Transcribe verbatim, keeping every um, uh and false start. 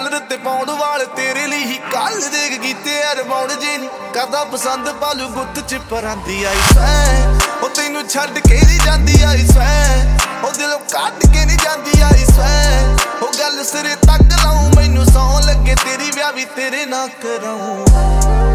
ਕੰਨ ਤੇ ਪਾਉਣ ਵਾਲ ਤੇਰੇ ਲਈ ਹੀ ਕੱਲ ਦੇਖ ਕੀਤੇ ਅਰਮਾਉਣ ਜੇ ਨੀ ਕਰਦਾ ਪਸੰਦ ਪਾਲੂ ਗੁੱਤ ਚ ਪਰਾਂਦੀ ਆਈ ਸੈ ਉਹ ਤੈਨੂੰ ਛੱਡ ਕੇ ਨਹੀਂ ਜਾਂਦੀ ਆਈ ਸੈ ਉਹ ਦਿਲੋਂ ਕੱਢ ਕੇ ਨਹੀਂ ਜਾਂਦੀ ਆਈ ਸੈ ਉਹ ਗੱਲ ਸਿਰੇ ਤੱਕ ਲਾਉਂ ਮੈਨੂੰ ਸੌਂ ਲੱਗੇ ਤੇਰੀ ਵਿਆਹ ਵੀ ਤੇਰੇ ਨਾਲ ਕਰਾਉਂ